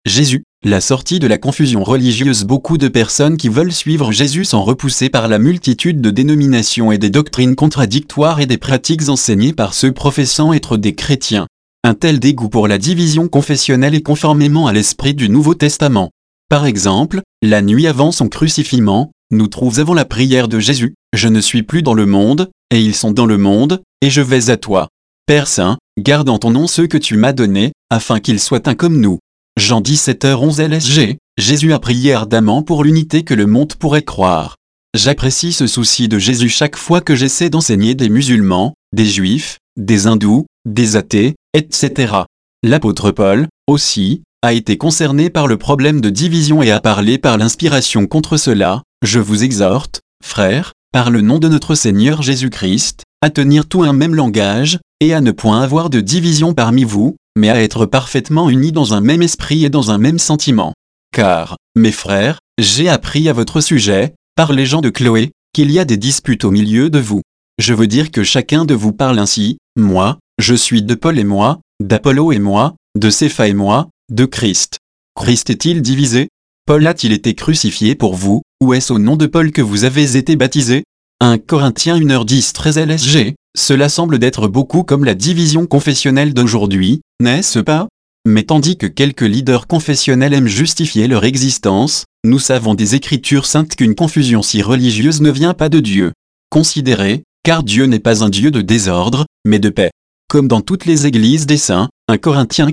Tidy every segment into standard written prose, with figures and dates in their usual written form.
Jésus, la sortie de la confusion religieuse. Beaucoup de personnes qui veulent suivre Jésus sont repoussées par la multitude de dénominations et des doctrines contradictoires et des pratiques enseignées par ceux professant être des chrétiens. Un tel dégoût pour la division confessionnelle est conformément à l'esprit du Nouveau Testament. Par exemple, la nuit avant son crucifixion, nous trouvons la prière de Jésus, « Je ne suis plus dans le monde, et ils sont dans le monde, et je vais à toi. Père Saint, garde en ton nom ceux que tu m'as donnés, afin qu'ils soient un comme nous. » Jean 17h11 LSG, Jésus a prié ardemment pour l'unité que le monde pourrait croire. J'apprécie ce souci de Jésus chaque fois que j'essaie d'enseigner des musulmans, des juifs, des hindous, des athées, etc. L'apôtre Paul, aussi, a été concerné par le problème de division et a parlé par l'inspiration contre cela. Je vous exhorte, frères, par le nom de notre Seigneur Jésus-Christ, à tenir tout un même langage, et à ne point avoir de division parmi vous, mais à être parfaitement unis dans un même esprit et dans un même sentiment. Car, mes frères, j'ai appris à votre sujet, par les gens de Chloé, qu'il y a des disputes au milieu de vous. Je veux dire que chacun de vous parle ainsi, moi, je suis de Paul et moi, d'Apollo et moi, de Cépha et moi, de Christ. Christ est-il divisé? Paul a-t-il été crucifié pour vous, ou est-ce au nom de Paul que vous avez été baptisés? 1 Corinthiens 1h10 13 LSG, cela semble d'être beaucoup comme la division confessionnelle d'aujourd'hui, n'est-ce pas? Mais tandis que quelques leaders confessionnels aiment justifier leur existence, nous savons des Écritures saintes qu'une confusion si religieuse ne vient pas de Dieu. Considérez, car Dieu n'est pas un Dieu de désordre, mais de paix. Comme dans toutes les églises des saints, 1 Corinthiens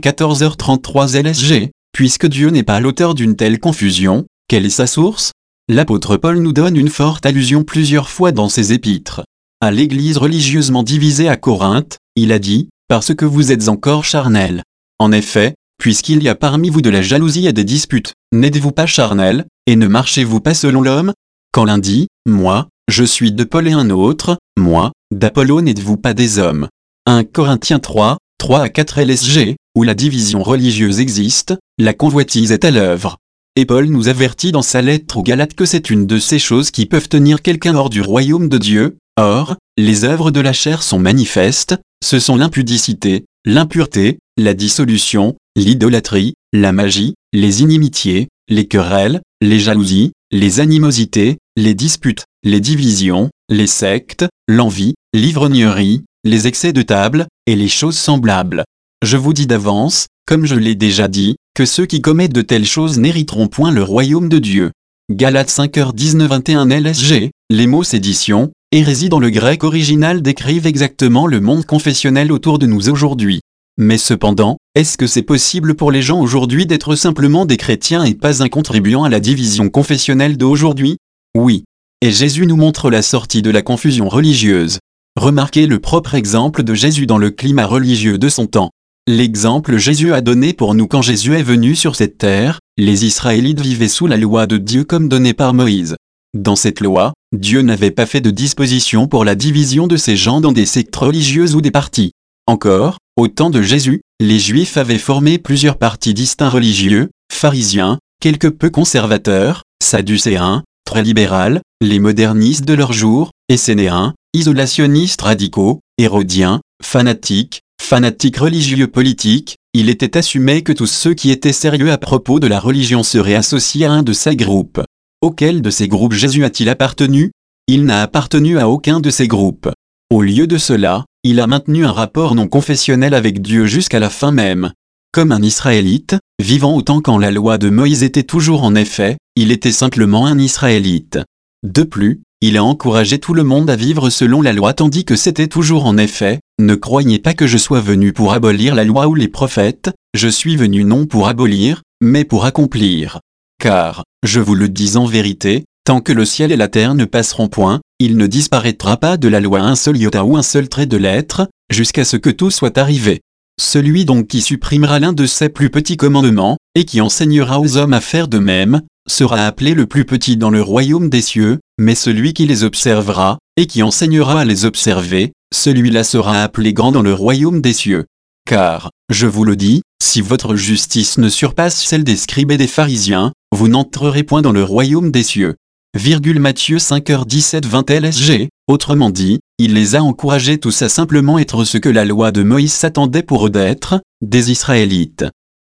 14h33 LSG, puisque Dieu n'est pas l'auteur d'une telle confusion, quelle est sa source? L'apôtre Paul nous donne une forte allusion plusieurs fois dans ses épîtres. À l'église religieusement divisée à Corinthe, il a dit, « Parce que vous êtes encore charnels. » En effet, puisqu'il y a parmi vous de la jalousie et des disputes, n'êtes-vous pas charnels, et ne marchez-vous pas selon l'homme? Quand l'un dit, « Moi, je suis de Paul et un autre, moi, d'Apollo, n'êtes-vous pas des hommes ?» 1 Corinthiens 3, 3 à 4 LSG, où la division religieuse existe, la convoitise est à l'œuvre. Et Paul nous avertit dans sa lettre aux Galates que c'est une de ces choses qui peuvent tenir quelqu'un hors du royaume de Dieu. Or, les œuvres de la chair sont manifestes, ce sont l'impudicité, l'impureté, la dissolution, l'idolâtrie, la magie, les inimitiés, les querelles, les jalousies, les animosités, les disputes, les divisions, les sectes, l'envie, l'ivrognerie, les excès de table, et les choses semblables. Je vous dis d'avance, comme je l'ai déjà dit, que ceux qui commettent de telles choses n'hériteront point le royaume de Dieu. Galates 5h19-21 LSG, les mots sédition, hérésie dans le grec original décrivent exactement le monde confessionnel autour de nous aujourd'hui. Mais cependant, est-ce que c'est possible pour les gens aujourd'hui d'être simplement des chrétiens et pas un contribuant à la division confessionnelle d'aujourd'hui? Oui. Et Jésus nous montre la sortie de la confusion religieuse. Remarquez le propre exemple de Jésus dans le climat religieux de son temps. L'exemple Jésus a donné pour nous quand Jésus est venu sur cette terre, les Israélites vivaient sous la loi de Dieu comme donnée par Moïse. Dans cette loi, Dieu n'avait pas fait de disposition pour la division de ces gens dans des sectes religieuses ou des partis. Encore, au temps de Jésus, les Juifs avaient formé plusieurs partis distincts religieux, pharisiens, quelque peu conservateurs, sadducéens, très libérales, les modernistes de leur jour, essénéens, isolationnistes radicaux, hérodiens, fanatiques religieux politiques. Il était assumé que tous ceux qui étaient sérieux à propos de la religion seraient associés à un de ces groupes. Auquel de ces groupes Jésus a-t-il appartenu? Il n'a appartenu à aucun de ces groupes. Au lieu de cela, il a maintenu un rapport non confessionnel avec Dieu jusqu'à la fin même. Comme un Israélite, vivant autant quand la loi de Moïse était toujours en effet, il était simplement un Israélite. De plus, il a encouragé tout le monde à vivre selon la loi tandis que c'était toujours en effet, ne croyez pas que je sois venu pour abolir la loi ou les prophètes, je suis venu non pour abolir, mais pour accomplir. Car, je vous le dis en vérité, tant que le ciel et la terre ne passeront point, il ne disparaîtra pas de la loi un seul iota ou un seul trait de lettre, jusqu'à ce que tout soit arrivé. Celui donc qui supprimera l'un de ces plus petits commandements, et qui enseignera aux hommes à faire de même, sera appelé le plus petit dans le royaume des cieux, mais celui qui les observera, et qui enseignera à les observer, celui-là sera appelé grand dans le royaume des cieux. Car, je vous le dis, si votre justice ne surpasse celle des scribes et des pharisiens, vous n'entrerez point dans le royaume des cieux. Matthieu 5h17-20 LSG, autrement dit, il les a encouragés tous à simplement être ce que la loi de Moïse s'attendait pour eux d'être, des Israélites.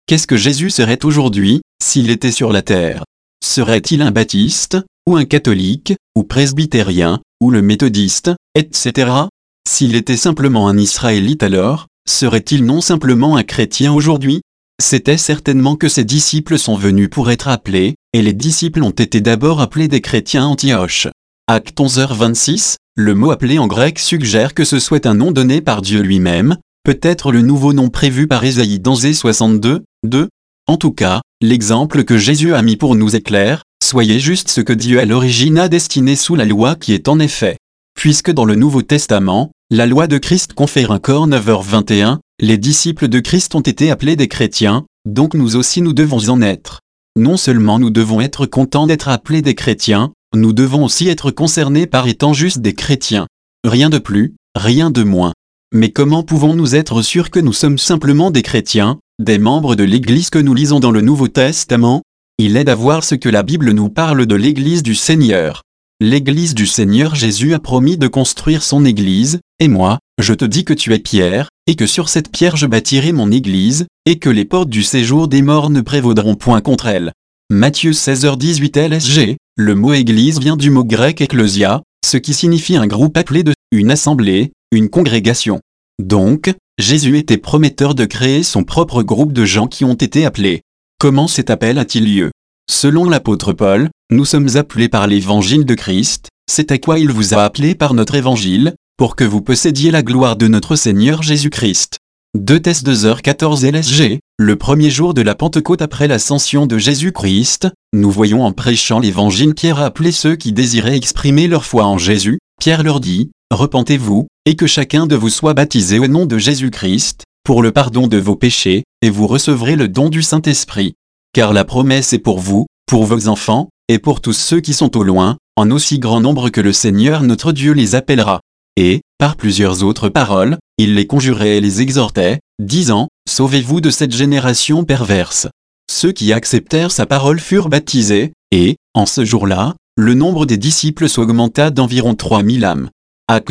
Qu'est-ce que Jésus serait aujourd'hui, s'il était sur la terre? Serait-il un baptiste, ou un catholique, ou presbytérien, ou le méthodiste, etc. S'il était simplement un Israélite alors, serait-il non simplement un chrétien aujourd'hui? C'était certainement que ses disciples sont venus pour être appelés, et les disciples ont été d'abord appelés des chrétiens à Antioche. Acte 11h26, le mot appelé en grec suggère que ce soit un nom donné par Dieu lui-même, peut-être le nouveau nom prévu par Ésaïe dans Ésaïe 62, 2. En tout cas, l'exemple que Jésus a mis pour nous est clair, soyez juste ce que Dieu à l'origine a destiné sous la loi qui est en effet. Puisque dans le Nouveau Testament, la loi de Christ confère un corps 9h21, les disciples de Christ ont été appelés des chrétiens, donc nous aussi nous devons en être. Non seulement nous devons être contents d'être appelés des chrétiens, nous devons aussi être concernés par étant juste des chrétiens. Rien de plus, rien de moins. Mais comment pouvons-nous être sûrs que nous sommes simplement des chrétiens, des membres de l'Église que nous lisons dans le Nouveau Testament? Il aide à voir ce que la Bible nous parle de l'Église du Seigneur. L'Église du Seigneur Jésus a promis de construire son Église, et moi, je te dis que tu es Pierre, et que sur cette pierre je bâtirai mon Église, et que les portes du séjour des morts ne prévaudront point contre elle. Matthieu 16h18 LSG, le mot Église vient du mot grec ecclésia, ce qui signifie un groupe appelé de, une assemblée, une congrégation. Donc, Jésus était prometteur de créer son propre groupe de gens qui ont été appelés. Comment cet appel a-t-il lieu? Selon l'apôtre Paul, nous sommes appelés par l'évangile de Christ, c'est à quoi il vous a appelés par notre évangile, pour que vous possédiez la gloire de notre Seigneur Jésus-Christ. 2 Thess 2h14 LSG, le premier jour de la Pentecôte après l'ascension de Jésus-Christ, nous voyons en prêchant l'évangile Pierre a appelé ceux qui désiraient exprimer leur foi en Jésus. Pierre leur dit, « Repentez-vous, et que chacun de vous soit baptisé au nom de Jésus-Christ, pour le pardon de vos péchés, et vous recevrez le don du Saint-Esprit. Car la promesse est pour vous, pour vos enfants, et pour tous ceux qui sont au loin, en aussi grand nombre que le Seigneur notre Dieu les appellera. » Et, par plusieurs autres paroles, il les conjurait et les exhortait, disant, « Sauvez-vous de cette génération perverse. » Ceux qui acceptèrent sa parole furent baptisés, et, en ce jour-là, le nombre des disciples s'augmenta d'environ 3000 âmes. Acte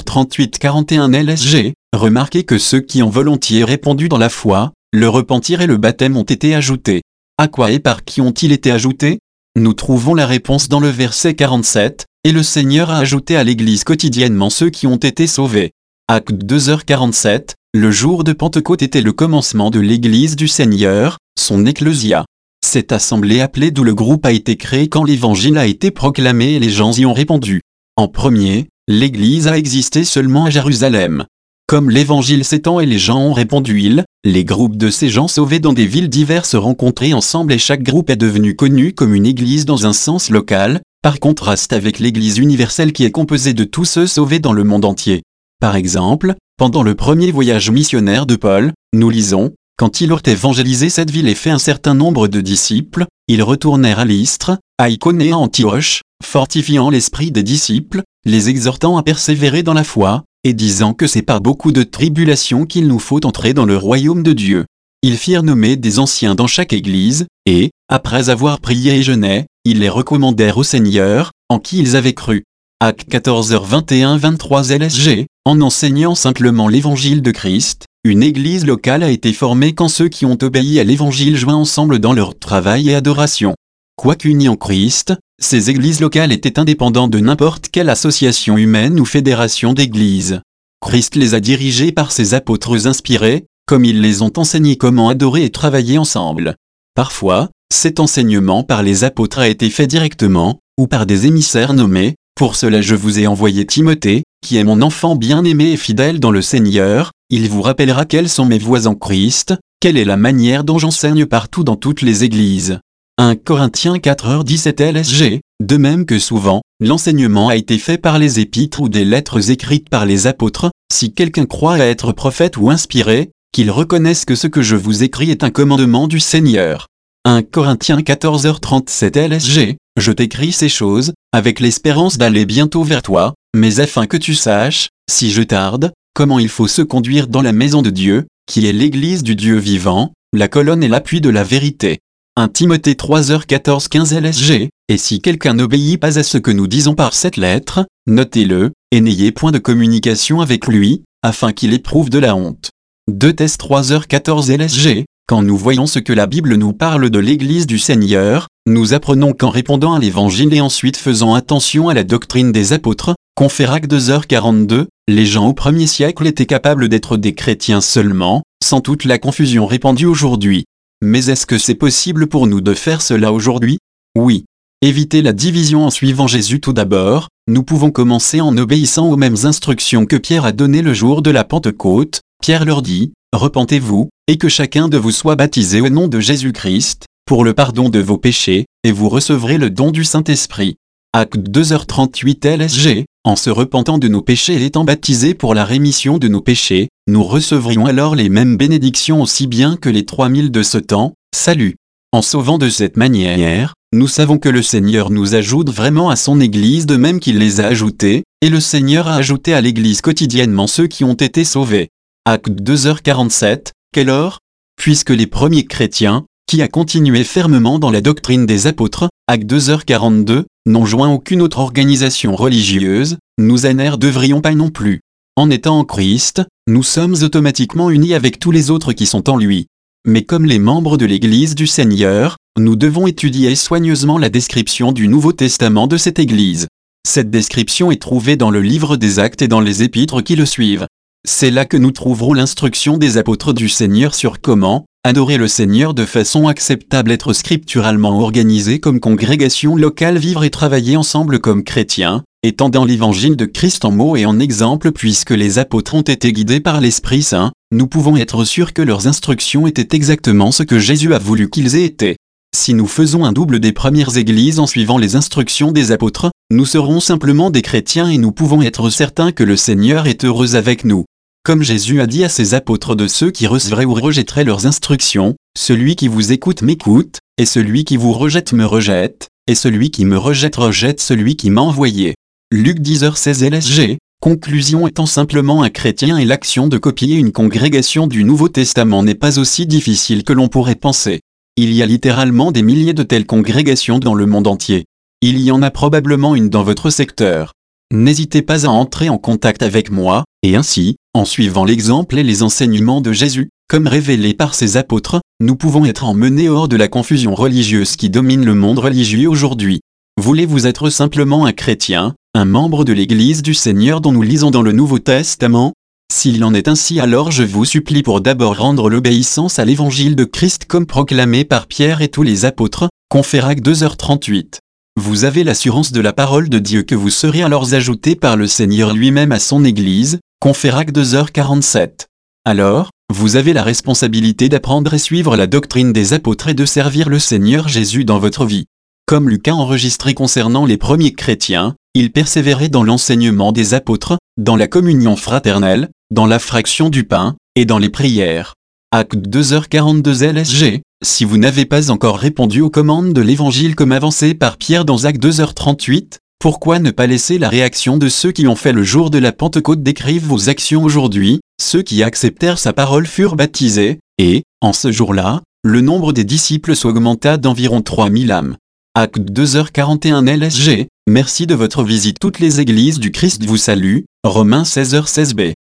2h38-41 LSG, remarquez que ceux qui ont volontiers répondu dans la foi, le repentir et le baptême ont été ajoutés. À quoi et par qui ont-ils été ajoutés? Nous trouvons la réponse dans le verset 47, et le Seigneur a ajouté à l'Église quotidiennement ceux qui ont été sauvés. Acte 2h47, le jour de Pentecôte était le commencement de l'Église du Seigneur, son ecclésia. Cette assemblée appelée d'où le groupe a été créé quand l'Évangile a été proclamé et les gens y ont répondu. En premier, l'Église a existé seulement à Jérusalem. Comme l'Évangile s'étend et les gens ont répondu, les groupes de ces gens sauvés dans des villes diverses se rencontraient ensemble et chaque groupe est devenu connu comme une Église dans un sens local, par contraste avec l'Église universelle qui est composée de tous ceux sauvés dans le monde entier. Par exemple, pendant le premier voyage missionnaire de Paul, nous lisons, « Quand il eut évangélisé cette ville et fait un certain nombre de disciples, ils retournèrent à Lystre, à Icône et à Antioche, fortifiant l'esprit des disciples, les exhortant à persévérer dans la foi, et disant que c'est par beaucoup de tribulations qu'il nous faut entrer dans le royaume de Dieu. Ils firent nommer des anciens dans chaque église, et, après avoir prié et jeûné, ils les recommandèrent au Seigneur, en qui ils avaient cru. » Acte 14h21-23 LSG, en enseignant simplement l'évangile de Christ, une église locale a été formée quand ceux qui ont obéi à l'évangile joints ensemble dans leur travail et adoration. Quoiqu'unis en Christ, ces églises locales étaient indépendantes de n'importe quelle association humaine ou fédération d'églises. Christ les a dirigées par ses apôtres inspirés, comme ils les ont enseignés comment adorer et travailler ensemble. Parfois, cet enseignement par les apôtres a été fait directement, ou par des émissaires nommés. Pour cela je vous ai envoyé Timothée, qui est mon enfant bien-aimé et fidèle dans le Seigneur, il vous rappellera quelles sont mes voies en Christ, quelle est la manière dont j'enseigne partout dans toutes les églises. 1 Corinthiens 4h17 LSG, de même que souvent, l'enseignement a été fait par les épîtres ou des lettres écrites par les apôtres, si quelqu'un croit à être prophète ou inspiré, qu'il reconnaisse que ce que je vous écris est un commandement du Seigneur. 1 Corinthiens 14h37 LSG, je t'écris ces choses, avec l'espérance d'aller bientôt vers toi, mais afin que tu saches, si je tarde, comment il faut se conduire dans la maison de Dieu, qui est l'église du Dieu vivant, la colonne et l'appui de la vérité. 1 Timothée 3h14-15 LSG, et si quelqu'un n'obéit pas à ce que nous disons par cette lettre, notez-le, et n'ayez point de communication avec lui, afin qu'il éprouve de la honte. 2 Thess 3h14 LSG, Quand nous voyons ce que la Bible nous parle de l'Église du Seigneur, nous apprenons qu'en répondant à l'Évangile et ensuite faisant attention à la doctrine des apôtres, Conférac 2h42, les gens au 1er siècle étaient capables d'être des chrétiens seulement, sans toute la confusion répandue aujourd'hui. Mais est-ce que c'est possible pour nous de faire cela aujourd'hui? Oui. Éviter la division en suivant Jésus tout d'abord, nous pouvons commencer en obéissant aux mêmes instructions que Pierre a données le jour de la Pentecôte. Pierre leur dit, « Repentez-vous, et que chacun de vous soit baptisé au nom de Jésus-Christ, pour le pardon de vos péchés, et vous recevrez le don du Saint-Esprit. » Acte 2h38 LSG, en se repentant de nos péchés et étant baptisés pour la rémission de nos péchés, nous recevrions alors les mêmes bénédictions aussi bien que les 3000 de ce temps, salut. En sauvant de cette manière, nous savons que le Seigneur nous ajoute vraiment à son Église de même qu'il les a ajoutés, et le Seigneur a ajouté à l'Église quotidiennement ceux qui ont été sauvés. Acte 2h47, quelle heure? Puisque les premiers chrétiens, qui a continué fermement dans la doctrine des apôtres, Acte 2h42, n'ont joint aucune autre organisation religieuse, nous ne devrions pas non plus. En étant en Christ, nous sommes automatiquement unis avec tous les autres qui sont en lui. Mais comme les membres de l'Église du Seigneur, nous devons étudier soigneusement la description du Nouveau Testament de cette Église. Cette description est trouvée dans le livre des Actes et dans les épîtres qui le suivent. C'est là que nous trouverons l'instruction des apôtres du Seigneur sur comment adorer le Seigneur de façon acceptable, être scripturalement organisé comme congrégation locale, vivre et travailler ensemble comme chrétiens, étendant l'évangile de Christ en mots et en exemples. Puisque les apôtres ont été guidés par l'Esprit Saint, nous pouvons être sûrs que leurs instructions étaient exactement ce que Jésus a voulu qu'ils aient été. Si nous faisons un double des premières églises en suivant les instructions des apôtres, nous serons simplement des chrétiens et nous pouvons être certains que le Seigneur est heureux avec nous. Comme Jésus a dit à ses apôtres de ceux qui recevraient ou rejetteraient leurs instructions, « Celui qui vous écoute m'écoute, et celui qui vous rejette me rejette, et celui qui me rejette rejette celui qui m'a envoyé. » Luc 10h16 LSG, conclusion étant simplement un chrétien et l'action de copier une congrégation du Nouveau Testament n'est pas aussi difficile que l'on pourrait penser. Il y a littéralement des milliers de telles congrégations dans le monde entier. Il y en a probablement une dans votre secteur. N'hésitez pas à entrer en contact avec moi, et ainsi, en suivant l'exemple et les enseignements de Jésus, comme révélés par ses apôtres, nous pouvons être emmenés hors de la confusion religieuse qui domine le monde religieux aujourd'hui. Voulez-vous être simplement un chrétien, un membre de l'Église du Seigneur dont nous lisons dans le Nouveau Testament? S'il en est ainsi, alors je vous supplie pour d'abord rendre l'obéissance à l'Évangile de Christ comme proclamé par Pierre et tous les apôtres, Conférac 2h38. Vous avez l'assurance de la parole de Dieu que vous serez alors ajoutés par le Seigneur lui-même à son Église, Conférac 2h47. Alors, vous avez la responsabilité d'apprendre et suivre la doctrine des apôtres et de servir le Seigneur Jésus dans votre vie. Comme Luc a enregistré concernant les premiers chrétiens, ils persévéraient dans l'enseignement des apôtres, dans la communion fraternelle, dans la fraction du pain, et dans les prières. Acte 2h42 LSG, si vous n'avez pas encore répondu aux commandes de l'Évangile comme avancé par Pierre dans Acte 2h38, pourquoi ne pas laisser la réaction de ceux qui ont fait le jour de la Pentecôte décrire vos actions aujourd'hui? Ceux qui acceptèrent sa parole furent baptisés, et, en ce jour-là, le nombre des disciples s'augmenta d'environ 3000 âmes. Acte 2h41 LSG, merci de votre visite. Toutes les églises du Christ vous saluent, Romains 16h16b.